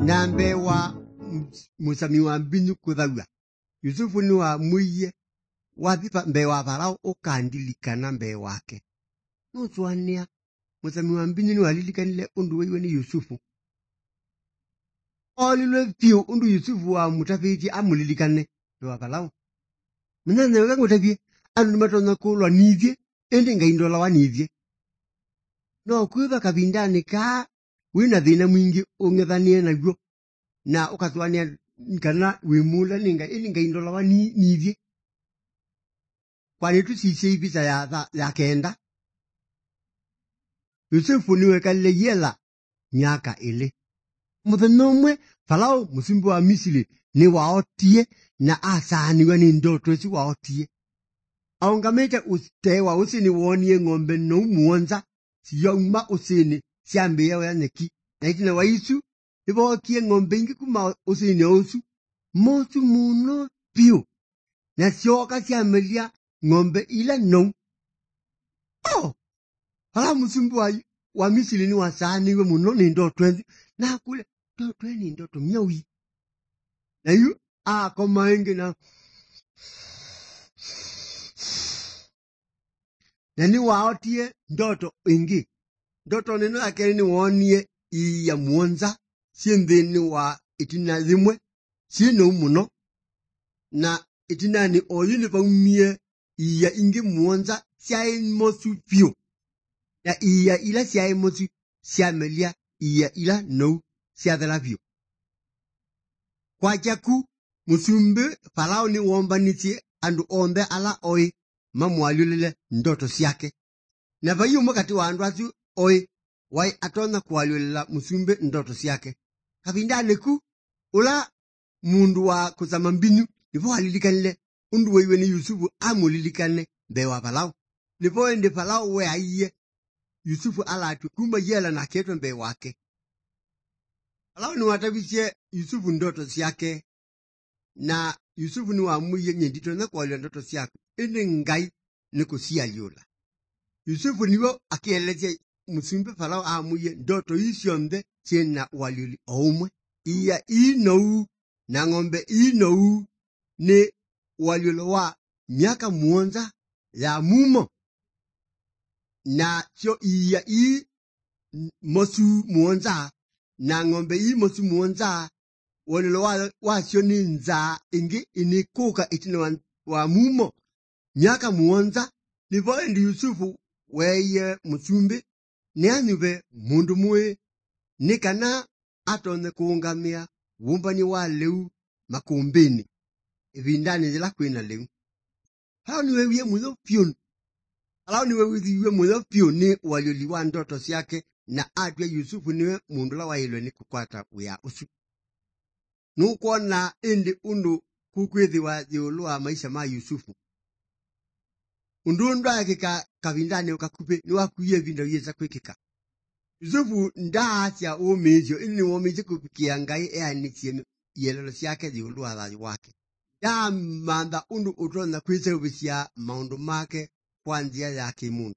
nambe wa musami wa mbinu kuthaua Yusufu ni wa muiye wathipa mbe wa Farao ukandilikana mbe wake nutwania musami wa mbinu ni walilikanile undu weiwe ni Yusufu olilwe pio undu Yusufu wa mutafiti amulilikane mbe wa Farao mnane wakangutafie andu matona kulwa nivye ende ngaindola wa nivye no kuiva kabindani ka wina thina mwingi ungethanie naguo na ukatwania kana wimula ninga indola wa nivye kwani tusise ibisa ya kenda Yusufu niwe kale yela nyaka ile muthanomwe Farao musimbu wa Misiri ni waotie na asani wani ndoto si waotie aungamete ustewa usini wonie ng'ombe no muonza siyoma usini siambe yawe yaneki na itina waisu ibo kie ng'ombe ingi kuma usini osu mosu muno pio na sioka siamelia ng'ombe ila no hala musimbu wa Misiri ni wasani we muno ni ndoto na kule ndoto ni ndoto myawi na yu koma ingi na ni waotie ndoto ingi ndoto neno yake ni wonie ya muonza siendeni wa itina zimwe sino muno na itina ni oyini pa umie ya ingi muonza siya mosu pio ya iya ila siya mosu siya melia iya ila no siya dhala pio kwa jaku musumbe Farao ni womba niti andu ombe ala oi mamwalulile ndoto siyake na vayu mwakati wa andu asu oi wai atona kuwalulila musumbe ndoto siyake kabindane ku ula mundu wa kusama mbinu nipo walilikanile undu weiwe ni Yusufu amulilikane mbe wa Farao nipo ende Farao we aiye Yusufu ala atu kuma yela na keto mbe wake Farao ni watabishe Yusufu ndoto siyake na Yusufu ni wa muye nyendito na kuwalula ndoto siyake ene ngai niko siya liola Yusufu niwo akieleze musumbe Farao amuye ndoto isyonde chena waluli omwe iya inou na ng'ombe inou ni walulu wa miaka muonza ya mumo na sio iya mosu muonza na ng'ombe mosu muonza walulu wa sio ninza ingi inikuka itina wa mumo miaka muonza nivo endi Yusufu weye musumbe ni anyube mundu mwe ni kana atone kuungamia wumbani wa leu makumbini ibindani zila kwina leu hao ni wewe mwizo pion hao ni wewe mwizo pion ni walioli wa ndoto siyake na atwe Yusufu niwe mundu la wailo ni kukwata uya usu nuko na endi undu kukwethi wa ziolua maisha ma Yusufu undunda yake kabindani ukakupe ni wakuye vinda yeza kwekeka Yusufu ndaasya umezyo ini womeje kupikia ngai anitie yelelo syake ziulwa dhaji wake manda undu utona kwise ubisia maundu make kwa njia yake mundu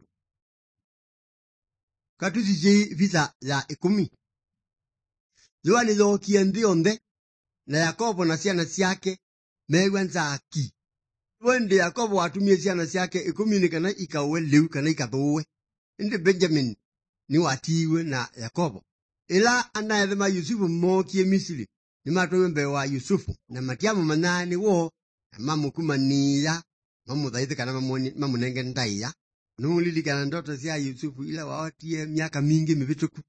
katuzi visa ya 10 Zoani zo kiendionde na Yakobo na siana syake mewanza aki wende Yakobo watumie siana syake 10 nikana ikawe leu kana ikathowe inde Benjamin ni watiwe na Yakobo ila anaethema Yusufu mokie Misiri ni matowe mbe wa Yusufu na matiamu manani wo na mamu kumaniya mamu dhaithi kana mamunenge ndaiya nulili kana ndoto siya Yusufu ila waotie miaka mingi mivituku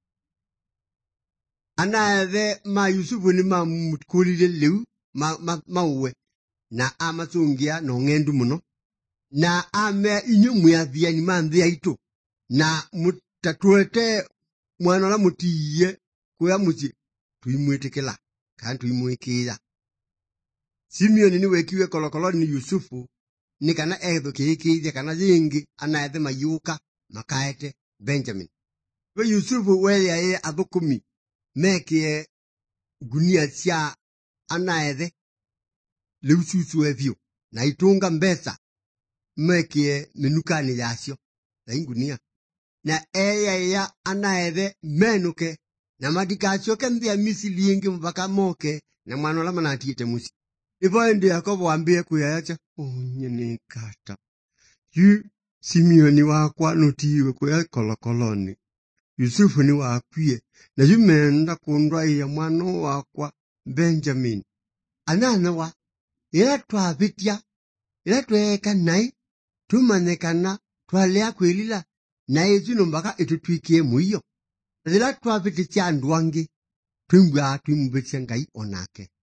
anaethe ma Yusufu ni mamukulile leu mauwe na amasungia no ngendu muno na ame inyumu ya thia ni mandhia ito na tatuete mwana la mutiye kuya muti tuimwetekela kandi tuimwekira Simeoni ni wekiwe kolokolo ni Yusufu ni kana edho kekeze kana zingi anaethe mayuka makaete Benjamin we Yusufu we ya abukumi mekie gunia sia anaethe leususu evyo na itunga mbesa mekie menukani yasyo na ingunia na ya anaethe menuke na madikachoke nthia Misili ingi mpaka moke na mwana ola manatiite musi ivo indi Yakobo ambie kuyayacha nyene kata yu Simeoni wakwa nutiwe kuya kolokoloni Yusufu ni wakwie na yumenda kundwaia mwana wakwa Benjamin anana wa ila twavitia ila tweka nai tumanyekana twalea kwilila na izino mpaka itutwikie muiyo ila twavititia andu angi twimbwa twimubitsia Ngai onake